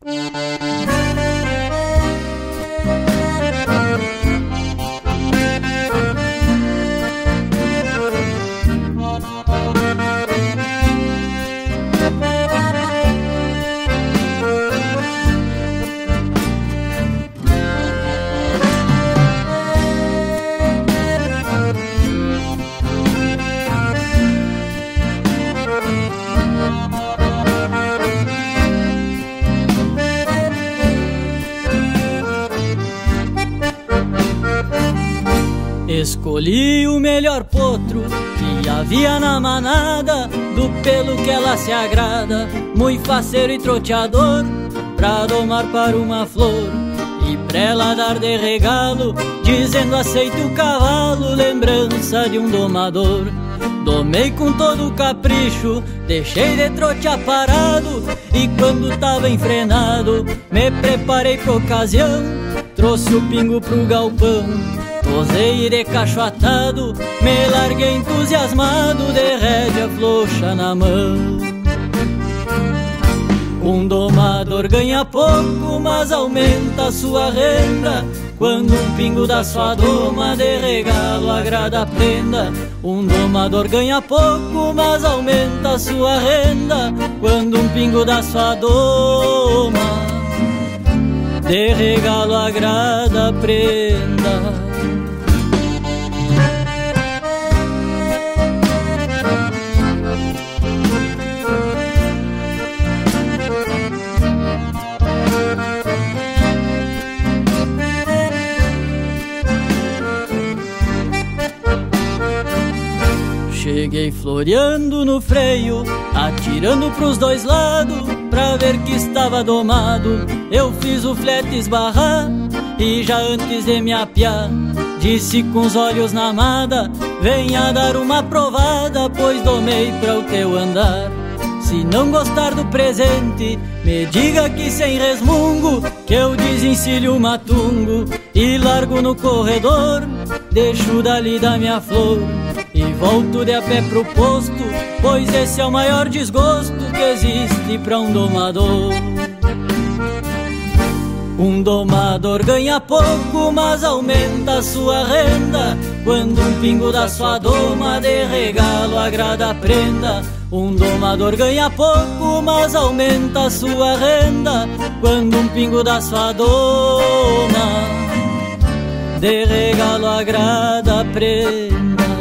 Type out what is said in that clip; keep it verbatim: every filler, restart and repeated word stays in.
Escolhi o melhor potro que havia na manada, do pelo que ela se agrada, muito faceiro e troteador, pra domar para uma flor e pra ela dar de regalo, dizendo aceite o cavalo, lembrança de um domador. Domei com todo o capricho, deixei de trotear parado, e quando tava enfrenado, me preparei pra ocasião, trouxe o pingo pro galpão. Posei de cacho atado, me larguei entusiasmado, de rédea floxa na mão. Um domador ganha pouco, mas aumenta a sua renda, quando um pingo da sua doma de regalo agrada a prenda. Um domador ganha pouco, mas aumenta a sua renda, quando um pingo da sua doma de regalo agrada a prenda. Cheguei floreando no freio, atirando pros dois lados, pra ver que estava domado. Eu fiz o flete esbarrar, e já antes de me apiar, disse com os olhos na amada, venha dar uma provada, pois domei pra o teu andar. Se não gostar do presente, me diga que sem resmungo, que eu desencilho o matungo e largo no corredor, deixo dali da minha flor e volto de a pé pro posto, pois esse é o maior desgosto que existe pra um domador. Um domador ganha pouco, mas aumenta a sua renda, quando um pingo da sua doma de regalo agrada a prenda. Um domador ganha pouco, mas aumenta a sua renda, quando um pingo da sua doma de regalo agrada a prenda.